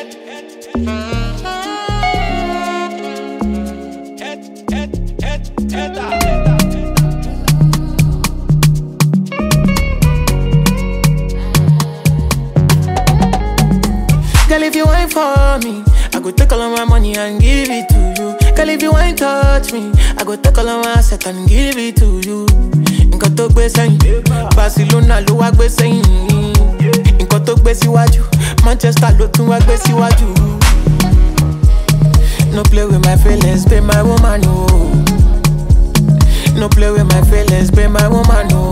Girl, if you ain't for me, I go take all of my money and give it to you. Girl, if you ain't touch me, I go take all of my asset and give it to you. Nǹkan tó gbé sẹ́yìn, Barcelona ló wá gbé sẹ́yìn. Nǹkan tó gbé síwájú, Manchester ló tún wá gbé síwájú. No play with my feelings, be my woman, no. No play with my feelings, be my woman, no.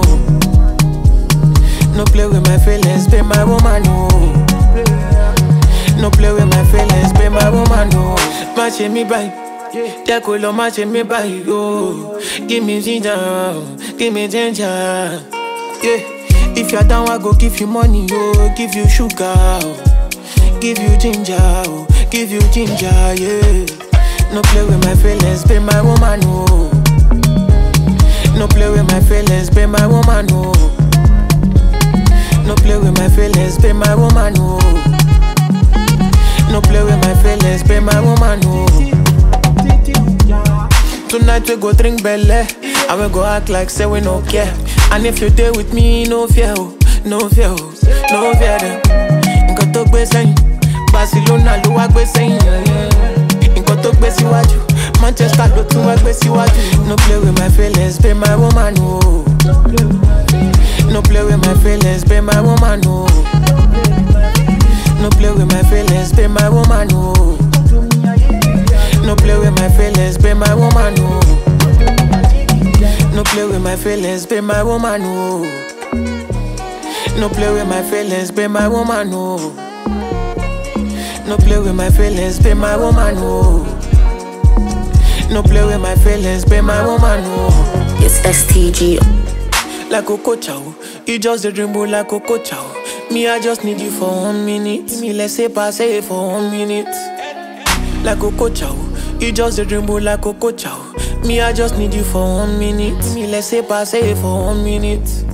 No play with my feelings, be my woman, no. No play with my feelings, be my woman, no. Match me by, Decolo match me by, yo. Give me ginger, give me ginger, yeah. If you're down, I go give you money, yo. Give you sugar, give you ginger, give you ginger, yeah. No play with my feelings, be my woman, no. No play with my feelings, be my woman, no. No play with my feelings, be my woman, no. No play with my feelings, be my woman, no. Tonight we go drink belle, and we go act like say we no care. And if you stay with me, no fear, no fear, no fear them. Nǹkan tó gbé sẹ́yìn, Barcelona ló wá gbé sẹ́yìn. Nǹkan tó gbé síwájú, Manchester ló tún wá gbé síwájú. No play with my feelings, be my woman, no. No play with my feelings, be my woman, no. No play with my feelings, be my woman, no. No play with my feelings, be my woman, no. No play with my feelings, be my woman, no. No play with my feelings, be my woman, no. No play with my feelings, be my woman, no. No play with my feelings, be my woman, no. It's STG. Like Coco Chow, you just a dream boy like Coco Chow. Me, I just need you for 1 minute. Me, laissez passer for 1 minute. Like Coco Chow, you just a dream boy like Coco Chow. Me, I just need you for 1 minute. Me, laissez passer for 1 minute.